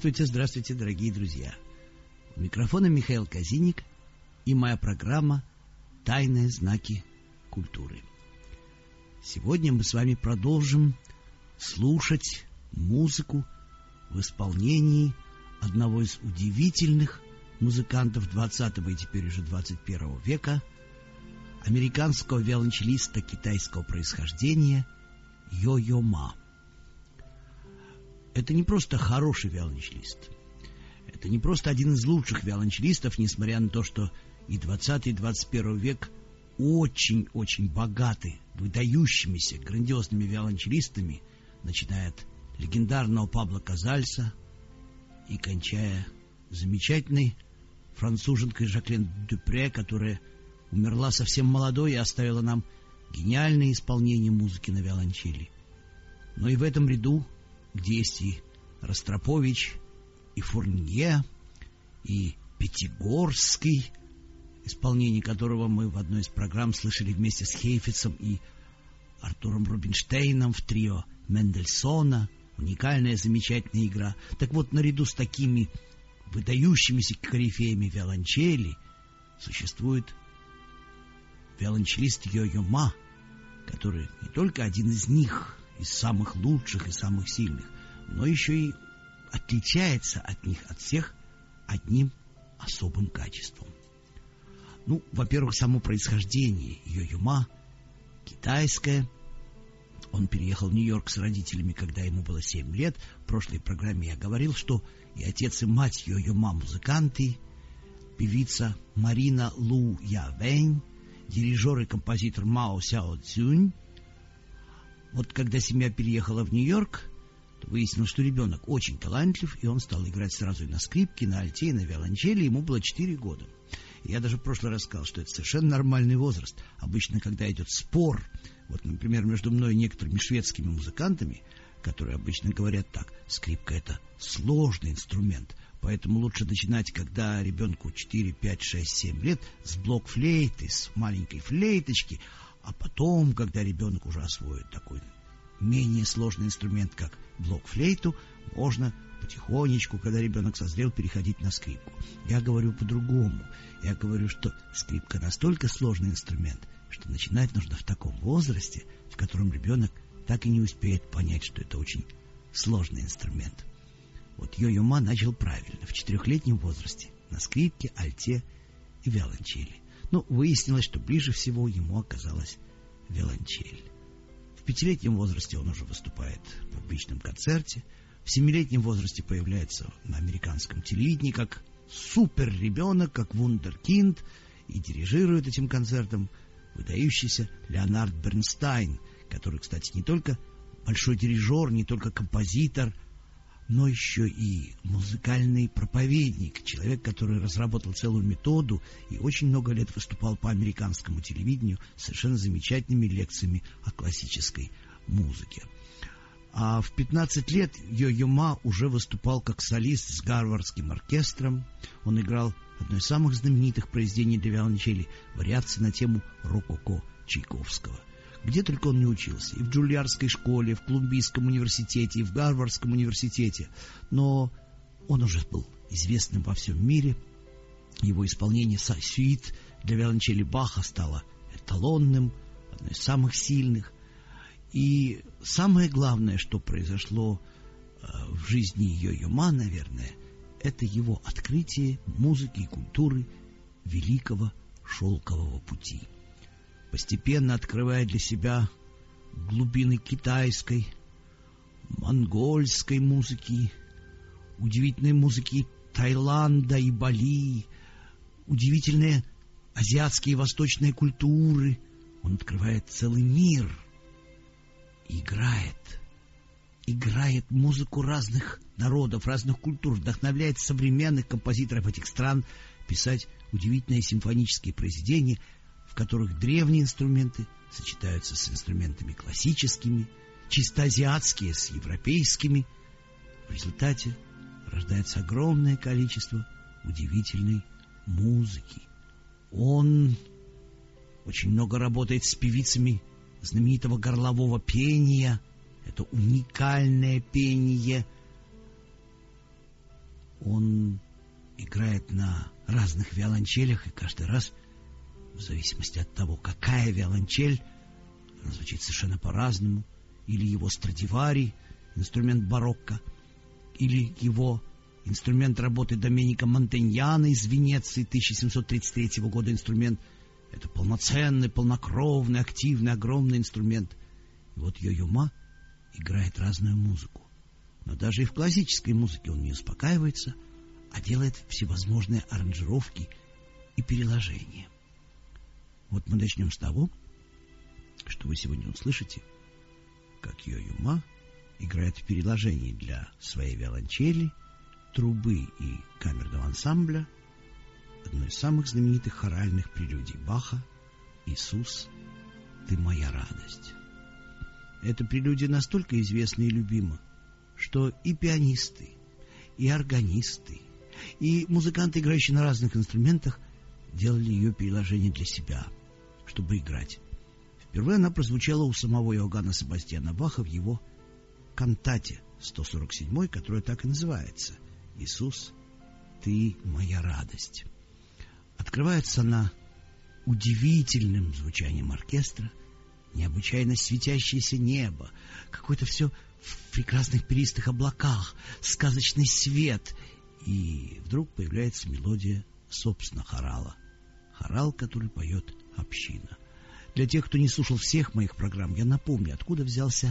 Здравствуйте, дорогие друзья. У микрофона Михаил Казиник и моя программа «Тайные знаки культуры». Сегодня мы с вами продолжим слушать музыку в исполнении одного из удивительных музыкантов 20-го и теперь уже 21 века, американского виолончелиста китайского происхождения Йо-Йо Ма. Это не просто хороший виолончелист. Это не просто один из лучших виолончелистов, несмотря на то, что и 20 и 21 век очень-очень богаты выдающимися, грандиозными виолончелистами, начиная от легендарного Пабло Казальса и кончая замечательной француженкой Жаклен Дюпре, которая умерла совсем молодой и оставила нам гениальное исполнение музыки на виолончели. Но и в этом ряду, где есть и Ростропович, и Фурнье, и Пятигорский, исполнение которого мы в одной из программ слышали вместе с Хейфицем и Артуром Рубинштейном в трио Мендельсона, уникальная, замечательная игра. Так вот, наряду с такими выдающимися корифеями виолончели существует виолончелист Йо-Йо Ма, который не только один из них, из самых лучших и самых сильных, но еще и отличается от них, от всех, одним особым качеством. Ну, во-первых, само происхождение Йо-Йо Ма китайское. Он переехал в Нью-Йорк с родителями, когда ему было 7 лет. В прошлой программе я говорил, что и отец, и мать Йо-Йо Ма музыканты. Певица Марина Лу Явэнь, дирижер и композитор Мао Сяо Цзюнь. Вот когда семья переехала в Нью-Йорк, то выяснилось, что ребенок очень талантлив, и он стал играть сразу и на скрипке, на альте, и на виолончели. Ему было 4 года. И я даже в прошлый раз сказал, что это совершенно нормальный возраст. Обычно, когда идет спор, вот, например, между мной и некоторыми шведскими музыкантами, которые обычно говорят так: скрипка — это сложный инструмент, поэтому лучше начинать, когда ребенку 4, 5, 6, 7 лет, с блокфлейты, с маленькой флейточки, а потом, когда ребенок уже освоит такой менее сложный инструмент, как блокфлейту, можно потихонечку, когда ребенок созрел, переходить на скрипку. Я говорю по-другому. Я говорю, что скрипка настолько сложный инструмент, что начинать нужно в таком возрасте, в котором ребенок так и не успеет понять, что это очень сложный инструмент. Вот Йо-Йо Ма начал правильно, в 4-летнем возрасте, на скрипке, альте и виолончели. Но выяснилось, что ближе всего ему оказалась виолончель. В 5-летнем возрасте он уже выступает в публичном концерте. В 7-летнем возрасте появляется на американском телевидении как супер-ребенок, как вундеркинд, и дирижирует этим концертом выдающийся Леонард Бернстайн, который, кстати, не только большой дирижер, не только композитор, но еще и музыкальный проповедник, человек, который разработал целую методу и очень много лет выступал по американскому телевидению с совершенно замечательными лекциями о классической музыке. А в 15 лет Йо-Йо Ма уже выступал как солист с Гарвардским оркестром. Он играл одно из самых знаменитых произведений для виолончели — вариации на тему рококо Чайковского. Где только он не учился: и в Джульярдской школе, в Колумбийском университете, и в Гарвардском университете. Но он уже был известным во всем мире. Его исполнение сюит для виолончели Баха стало эталонным, одно из самых сильных. И самое главное, что произошло в жизни Йо-Йо Ма, наверное, это его открытие музыки и культуры великого шелкового пути. Постепенно открывая для себя глубины китайской, монгольской музыки, удивительной музыки Таиланда и Бали, удивительные азиатские и восточные культуры, он открывает целый мир и играет музыку разных народов, разных культур, вдохновляет современных композиторов этих стран писать удивительные симфонические произведения, в которых древние инструменты сочетаются с инструментами классическими, чисто азиатские с европейскими. В результате рождается огромное количество удивительной музыки. Он очень много работает с певицами знаменитого горлового пения. Это уникальное пение играет на разных виолончелях, и каждый раз, в зависимости от того, какая виолончель, она звучит совершенно по-разному, или его Страдивари, инструмент барокко, или его инструмент работы Доменика Монтаньяна из Венеции 1733 года инструмент. Это полноценный, полнокровный, активный, огромный инструмент. И вот Йо-Йо Ма играет разную музыку. Но даже и в классической музыке он не успокаивается, а делает всевозможные аранжировки и переложения. Вот мы начнем с того, что вы сегодня услышите, как Йо-Йо Ма играет в переложении для своей виолончели, трубы и камерного ансамбля одной из самых знаменитых хоральных прелюдий Баха «Иисус, ты моя радость». Эта прелюдия настолько известна и любима, что и пианисты, и органисты, и музыканты, играющие на разных инструментах, делали ее переложение для себя, чтобы играть. Впервые она прозвучала у самого Иоганна Себастьяна Баха в его кантате 147, которая так и называется «Иисус, ты моя радость». Открывается она удивительным звучанием оркестра, необычайно светящееся небо, какое-то все в прекрасных перистых облаках, сказочный свет, и вдруг появляется мелодия, собственно, хорала. Хорал, который поет община. Для тех, кто не слушал всех моих программ, я напомню, откуда взялся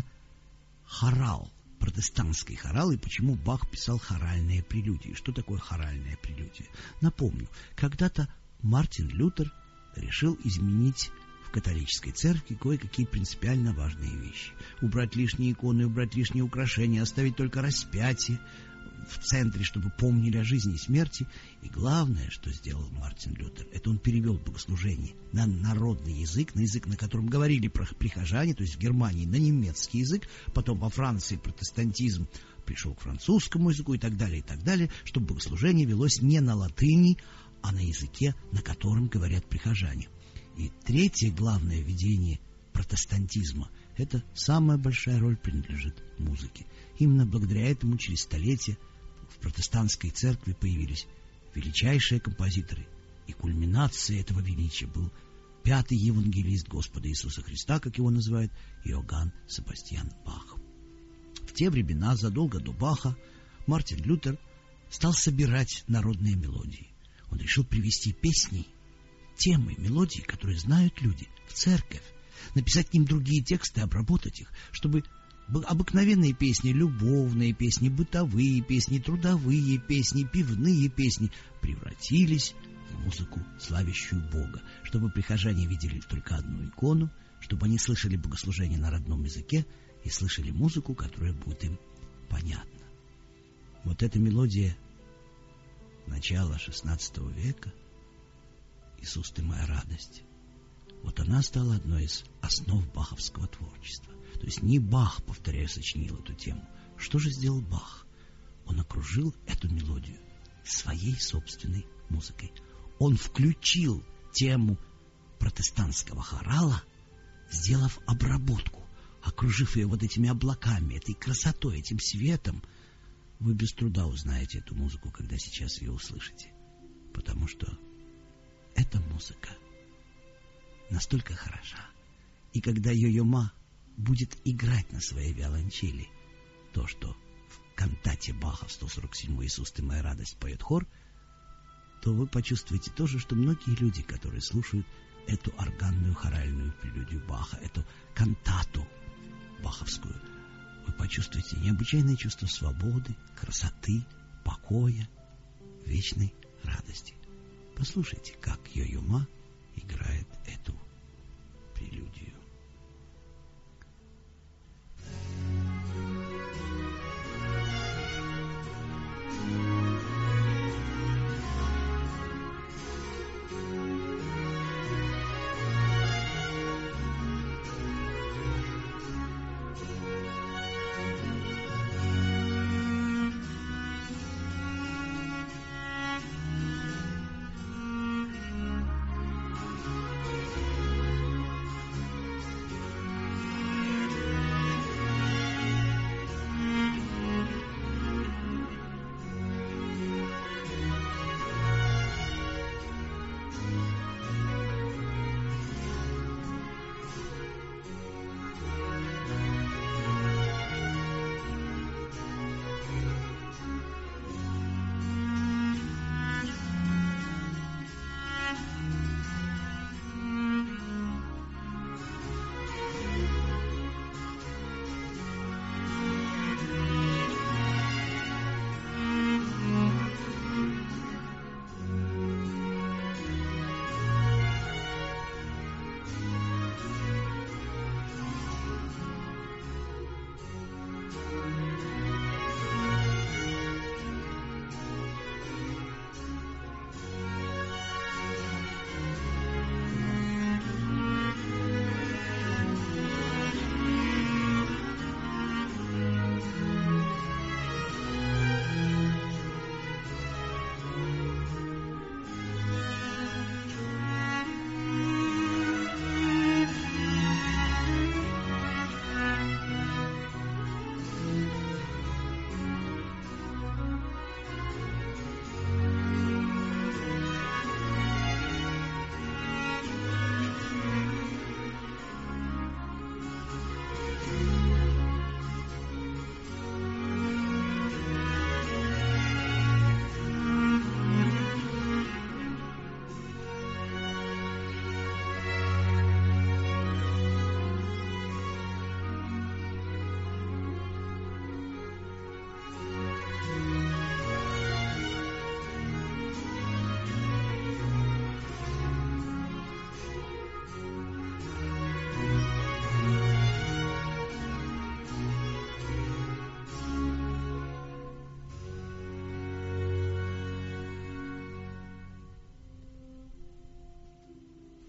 хорал, протестантский хорал, и почему Бах писал хоральные прелюдии. Что такое хоральная прелюдия? Напомню, когда-то Мартин Лютер решил изменить в католической церкви кое-какие принципиально важные вещи. Убрать лишние иконы, убрать лишние украшения, оставить только распятие в центре, чтобы помнили о жизни и смерти. И главное, что сделал Мартин Лютер, это он перевел богослужение на народный язык, на язык, на котором говорили прихожане, то есть в Германии на немецкий язык, потом во Франции протестантизм пришел к французскому языку и так далее, чтобы богослужение велось не на латыни, а на языке, на котором говорят прихожане. И третье главное видение протестантизма — это самая большая роль принадлежит музыке. Именно благодаря этому через столетия в протестантской церкви появились величайшие композиторы, и кульминацией этого величия был пятый евангелист Господа Иисуса Христа, как его называют, Иоганн Себастьян Бах. В те времена, задолго до Баха, Мартин Лютер стал собирать народные мелодии. Он решил привести песни, темы, мелодии, которые знают люди, в церковь, написать к ним другие тексты, обработать их, чтобы обыкновенные песни, любовные песни, бытовые песни, трудовые песни, пивные песни превратились в музыку, славящую Бога, чтобы прихожане видели только одну икону, чтобы они слышали богослужение на родном языке и слышали музыку, которая будет им понятна. Вот эта мелодия начала XVI века, «Иисус, ты моя радость», вот она стала одной из основ баховского творчества. То есть не Бах, повторяю, сочинил эту тему. Что же сделал Бах? Он окружил эту мелодию своей собственной музыкой. Он включил тему протестантского хорала, сделав обработку, окружив ее вот этими облаками, этой красотой, этим светом. Вы без труда узнаете эту музыку, когда сейчас ее услышите. Потому что эта музыка настолько хороша. И когда Йо-Йо Ма будет играть на своей виолончели то, что в кантате Баха 147 «Иисус, ты моя радость» поет хор, то вы почувствуете то же, что многие люди, которые слушают эту органную хоральную прелюдию Баха, эту кантату баховскую, вы почувствуете необычайное чувство свободы, красоты, покоя, вечной радости. Послушайте, как Йо-Йо Ма играет эту прелюдию.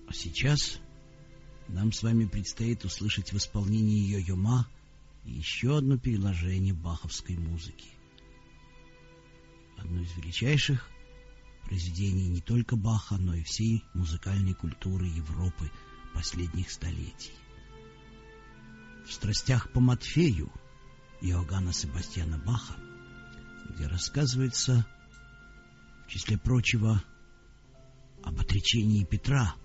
А сейчас нам с вами предстоит услышать в исполнении Йо-Йо Ма еще одно переложение баховской музыки. Одно из величайших произведений не только Баха, но и всей музыкальной культуры Европы последних столетий. В «Страстях по Матфею» Иоганна Себастьяна Баха, где рассказывается, в числе прочего, об отречении Петра.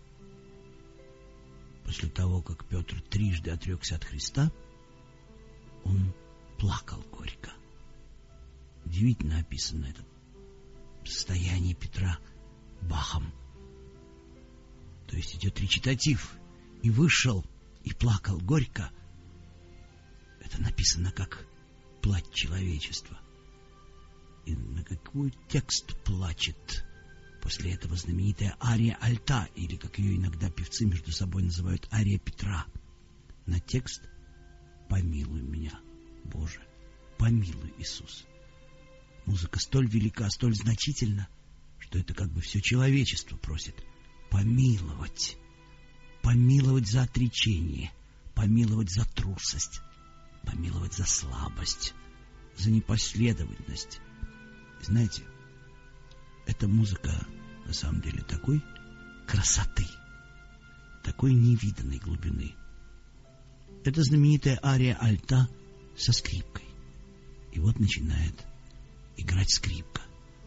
После того, как Петр трижды отрекся от Христа, он плакал горько. Удивительно описано это состояние Петра Бахом. То есть идет речитатив: «И вышел, и плакал горько». Это написано как плач человечества. И на какой текст плачет после этого знаменитая ария альта, или, как ее иногда певцы между собой называют, ария Петра? На текст «Помилуй меня, Боже, помилуй, Иисус». Музыка столь велика, столь значительна, что это как бы все человечество просит помиловать. Помиловать за отречение, помиловать за трусость, помиловать за слабость, за непоследовательность. Знаете, эта музыка на самом деле такой красоты, такой невиданной глубины. Это знаменитая ария альта со скрипкой. И вот начинает играть скрипка.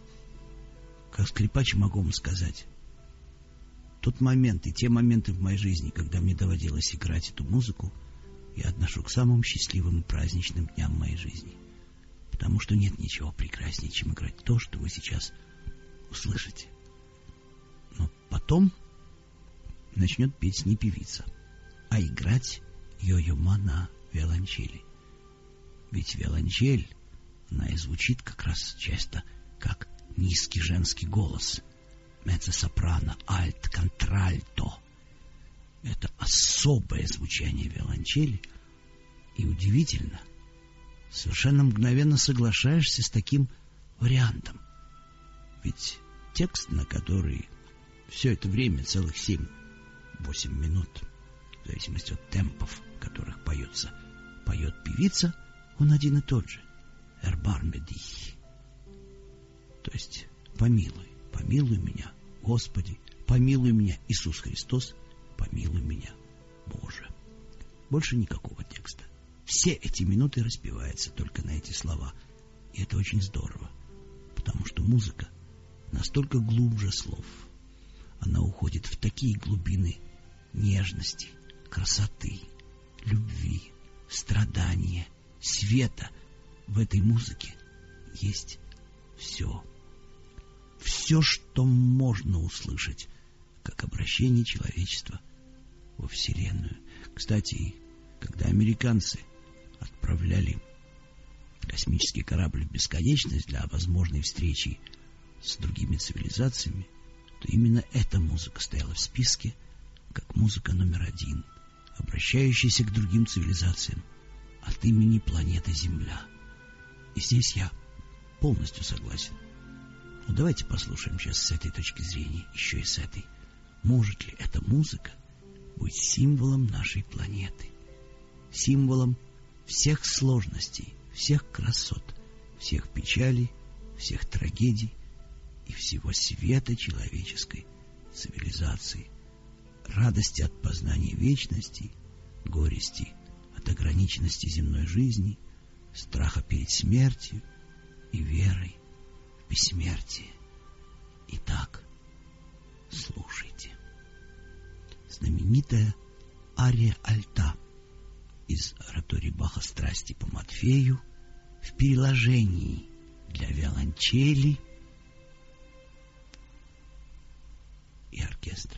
Как скрипач могу вам сказать, тот момент и те моменты в моей жизни, когда мне доводилось играть эту музыку, я отношу к самым счастливым и праздничным дням моей жизни. Потому что нет ничего прекраснее, чем играть то, что вы сейчас услышите. Но потом начнет петь не певица, а играть Йо-Йо Ма на виолончели. Ведь виолончель, она и звучит как раз часто как низкий женский голос. Меццо-сопрано, альт, контральто. Это особое звучание виолончели. И удивительно, совершенно мгновенно соглашаешься с таким вариантом. Ведь текст, на который все это время, целых 7-8 минут, в зависимости от темпов, в которых поет певица, он один и тот же. «Эрбарме дих». То есть «Помилуй, помилуй меня, Господи, помилуй меня, Иисус Христос, помилуй меня, Боже». Больше никакого текста. Все эти минуты распеваются только на эти слова. И это очень здорово, потому что музыка настолько глубже слов. Она уходит в такие глубины нежности, красоты, любви, страдания, света. В этой музыке есть все. Все, что можно услышать, как обращение человечества во Вселенную. Кстати, когда американцы отправляли космический корабль в бесконечность для возможной встречи с другими цивилизациями, то именно эта музыка стояла в списке как музыка номер 1, обращающаяся к другим цивилизациям от имени планеты Земля. И здесь я полностью согласен. Но давайте послушаем сейчас с этой точки зрения, еще и с этой. Может ли эта музыка быть символом нашей планеты? Символом всех сложностей, всех красот, всех печалей, всех трагедий и всего света человеческой цивилизации, радости от познания вечности, горести от ограниченности земной жизни, страха перед смертью и верой в бессмертие. Итак, слушайте. Знаменитая ария альта из оратории Баха «Страсти по Матфею» в переложении для виолончели и оркестра.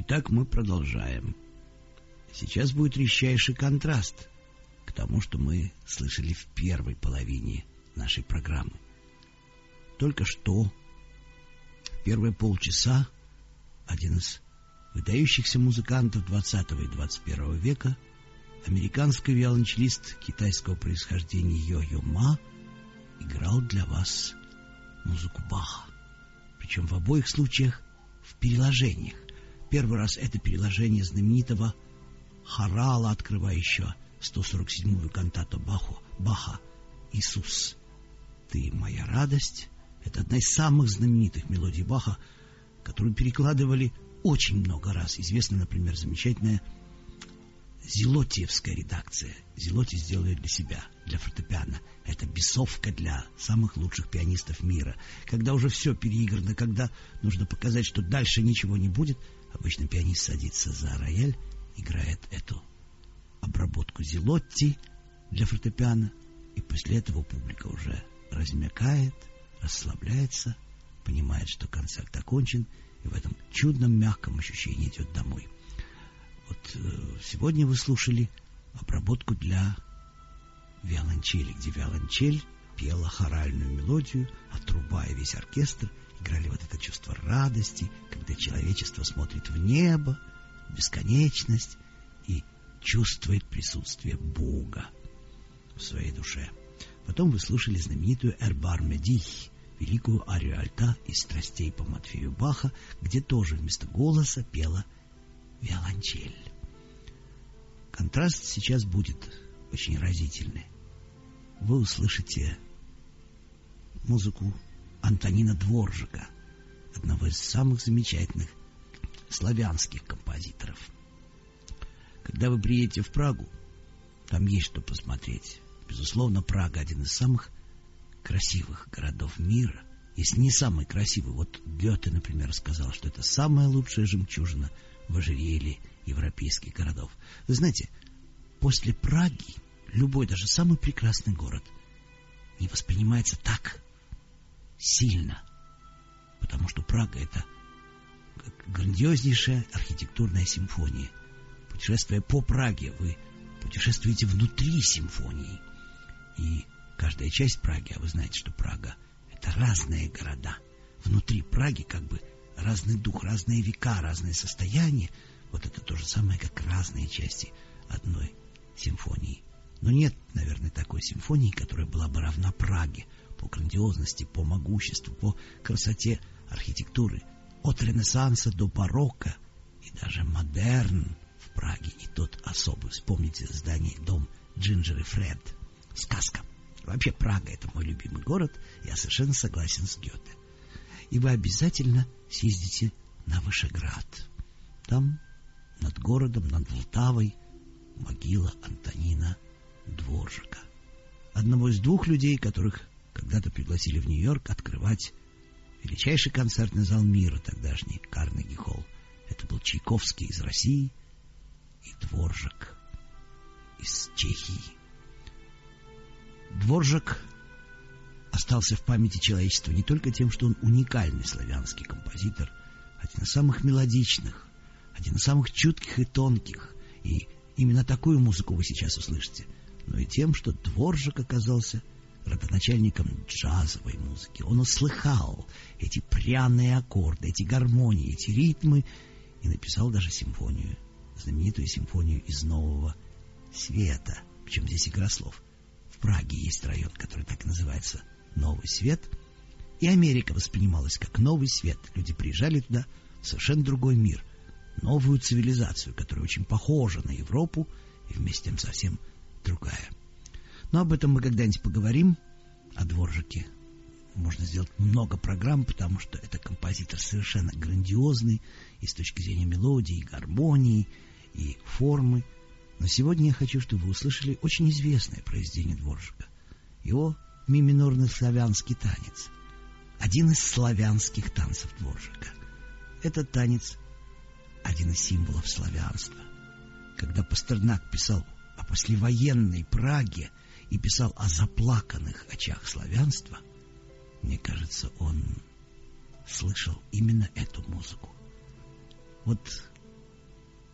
Итак, мы продолжаем. Сейчас будет резчайший контраст к тому, что мы слышали в первой половине нашей программы. Только что, в первые полчаса, один из выдающихся музыкантов 20 и 21 века, американский виолончелист китайского происхождения Йо-Йо Ма, играл для вас музыку Баха. Причем в обоих случаях в переложениях. Первый раз это переложение знаменитого хорала, открывающего 147-ю кантату Баха «Иисус, ты моя радость». Это одна из самых знаменитых мелодий Баха, которую перекладывали очень много раз. Известна, например, замечательная Зелотиевская редакция. Зелоти сделали для себя, для фортепиано. Это бесовка для самых лучших пианистов мира. Когда уже все переиграно, когда нужно показать, что дальше ничего не будет, обычно пианист садится за рояль, играет эту обработку Зелотти для фортепиано, и после этого публика уже размякает, расслабляется, понимает, что концерт окончен, и в этом чудном мягком ощущении идет домой. Вот сегодня вы слушали обработку для виолончели, где виолончель пела хоральную мелодию, а труба и весь оркестр играли вот это чувство радости, когда человечество смотрит в небо, в бесконечность и чувствует присутствие Бога в своей душе. Потом вы слушали знаменитую «Эрбар Медих», великую арию альта из «Страстей» по Матфею Баха, где тоже вместо голоса пела виолончель. Контраст сейчас будет очень разительный. Вы услышите музыку Антонина Дворжака, одного из самых замечательных славянских композиторов. Когда вы приедете в Прагу, там есть что посмотреть. Безусловно, Прага — один из самых красивых городов мира, если не самый красивый. Вот Гёте, например, сказал, что это самая лучшая жемчужина в ожерелье европейских городов. Вы знаете, после Праги любой, даже самый прекрасный город не воспринимается так сильно, потому что Прага — это грандиознейшая архитектурная симфония. Путешествуя по Праге, вы путешествуете внутри симфонии. И каждая часть Праги, а вы знаете, что Прага — это разные города. Внутри Праги как бы разный дух, разные века, разные состояния. Вот это то же самое, как разные части одной симфонии. Но нет, наверное, такой симфонии, которая была бы равна Праге по грандиозности, по могуществу, по красоте архитектуры. От Ренессанса до барокко и даже модерн в Праге. И тот особый, вспомните здание, дом Джинджер и Фред. Сказка. Вообще Прага — это мой любимый город. Я совершенно согласен с Гёте. И вы обязательно съездите на Вышеград. Там над городом, над Влтавой, могила Антонина Дворжака, одного из двух людей, которых когда-то пригласили в Нью-Йорк открывать величайший концертный зал мира, тогдашний Карнеги-холл. Это был Чайковский из России и Дворжак из Чехии. Дворжак остался в памяти человечества не только тем, что он уникальный славянский композитор, один из самых мелодичных, один из самых чутких и тонких, и именно такую музыку вы сейчас услышите, но и тем, что Дворжак оказался родоначальником джазовой музыки. Он услыхал эти пряные аккорды, эти гармонии, эти ритмы, и написал даже симфонию, знаменитую симфонию из Нового Света. Причем здесь игра слов. В Праге есть район, который так и называется Новый Свет, и Америка воспринималась как Новый Свет. Люди приезжали туда в совершенно другой мир, новую цивилизацию, которая очень похожа на Европу и вместе с тем совсем другая. Но об этом мы когда-нибудь поговорим. О Дворжаке можно сделать много программ, потому что это композитор совершенно грандиозный и с точки зрения мелодии, и гармонии, и формы. Но сегодня я хочу, чтобы вы услышали очень известное произведение Дворжака. Его ми-минорный славянский танец. Один из славянских танцев Дворжака. Этот танец — один из символов славянства. Когда Пастернак писал о послевоенной Праге и писал о заплаканных очах славянства, мне кажется, он слышал именно эту музыку. Вот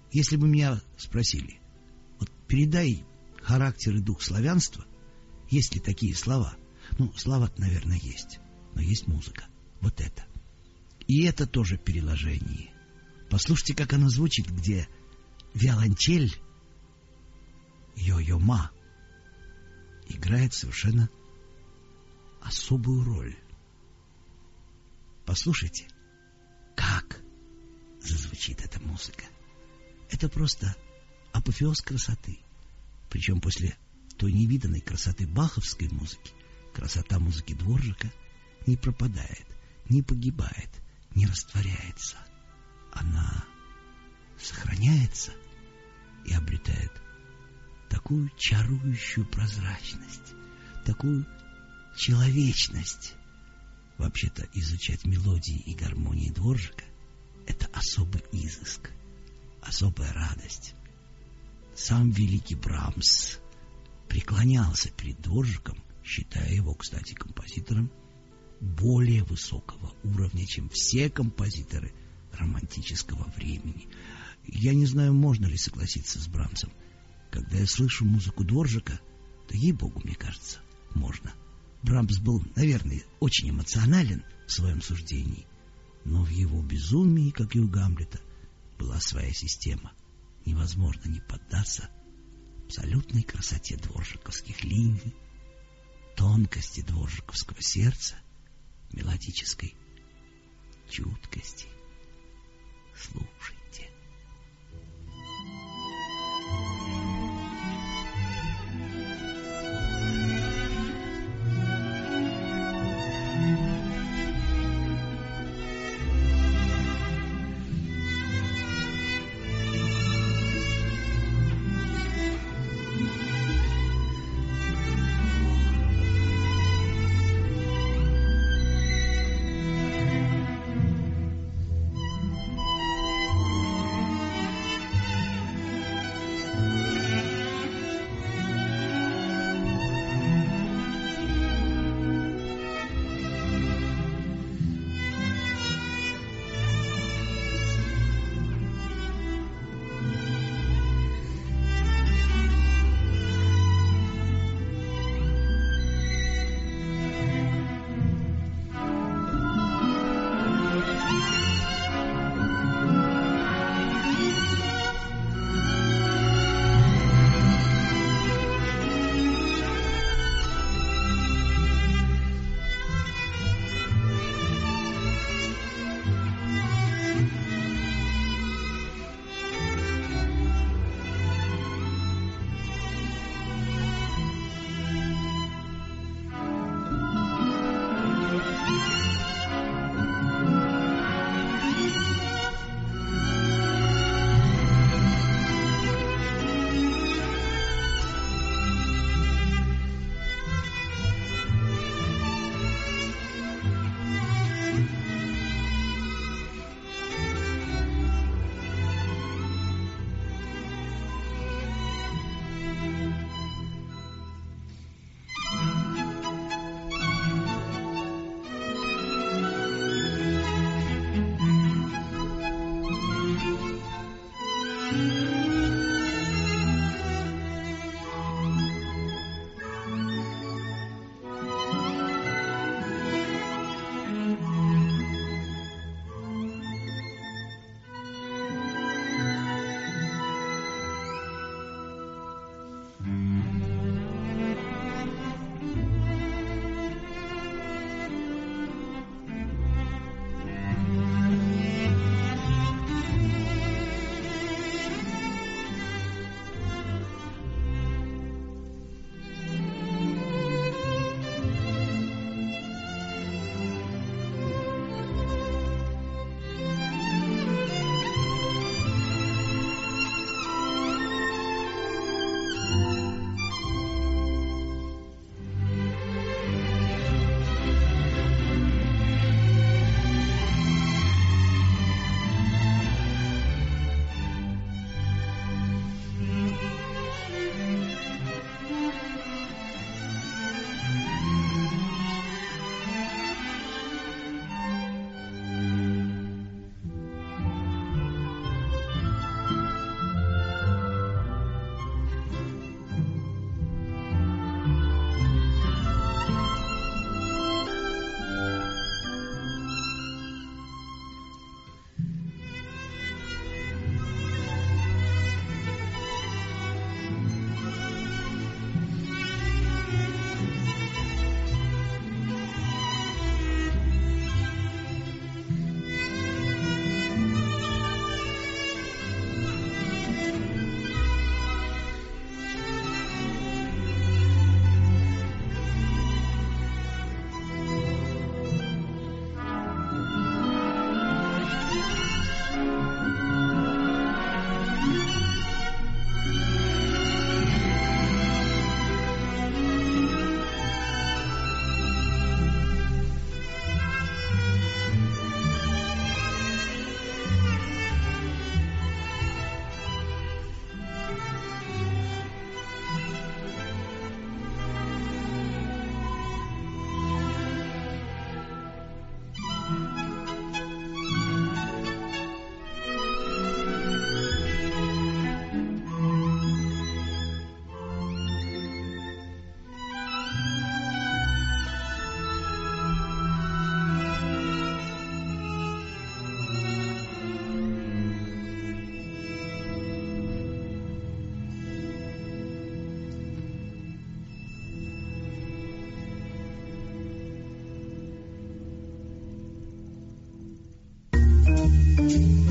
Если бы меня спросили, вот передай характер и дух славянства, есть ли такие слова? Ну, слова-то, наверное, есть, но есть музыка. Вот это. И это тоже переложение. Послушайте, как оно звучит, где виолончель йо-йо-ма играет совершенно особую роль. Послушайте, как зазвучит эта музыка. Это просто апофеоз красоты. Причем после той невиданной красоты баховской музыки, красота музыки Дворжака не пропадает, не погибает, не растворяется. Она сохраняется и обретает такую чарующую прозрачность, такую человечность. Вообще-то изучать мелодии и гармонии Дворжака — это особый изыск, особая радость. Сам великий Брамс преклонялся перед Дворжаком, считая его, кстати, композитором более высокого уровня, чем все композиторы романтического времени. Я не знаю, можно ли согласиться с Брамсом. Когда я слышу музыку Дворжака, то, ей-богу, мне кажется, можно. Брамс был, наверное, очень эмоционален в своем суждении, но в его безумии, как и у Гамлета, была своя система. Невозможно не поддаться абсолютной красоте дворжаковских линий, тонкости дворжаковского сердца, мелодической чуткости. Слушайте.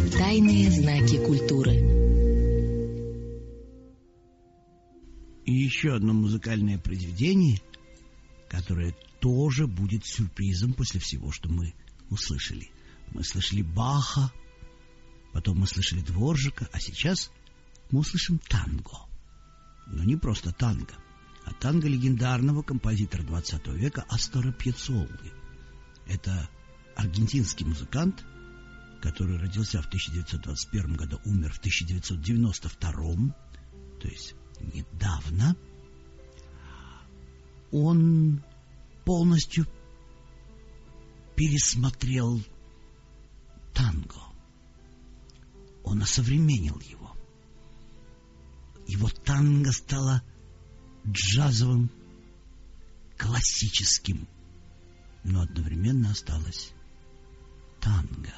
Тайные знаки культуры. И еще одно музыкальное произведение, которое тоже будет сюрпризом после всего, что мы услышали. Мы слышали Баха, потом мы слышали Дворжика, а сейчас мы услышим танго. Но не просто танго, а танго легендарного композитора 20 века Астора Пьяццолы. Это аргентинский музыкант, который родился в 1921 году, умер в 1992, то есть недавно. Он полностью пересмотрел танго. Он осовременил его. Его танго стало джазовым, классическим, но одновременно осталось танго.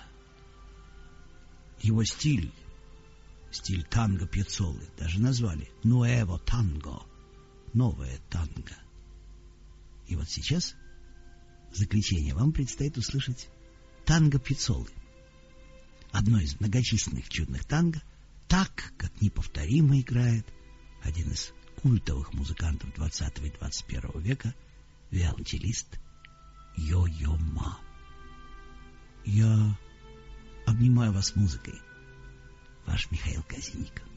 Его стиль танго Пьяццолы даже назвали «Nuevo Tango», новое танго. И вот сейчас, в заключение, вам предстоит услышать танго Пьяццолы. Одно из многочисленных чудных танго, так, как неповторимо играет один из культовых музыкантов 20 и 21 века, виолончелист Йо-Йо Ма. Я обнимаю вас музыкой. Ваш Михаил Казинников.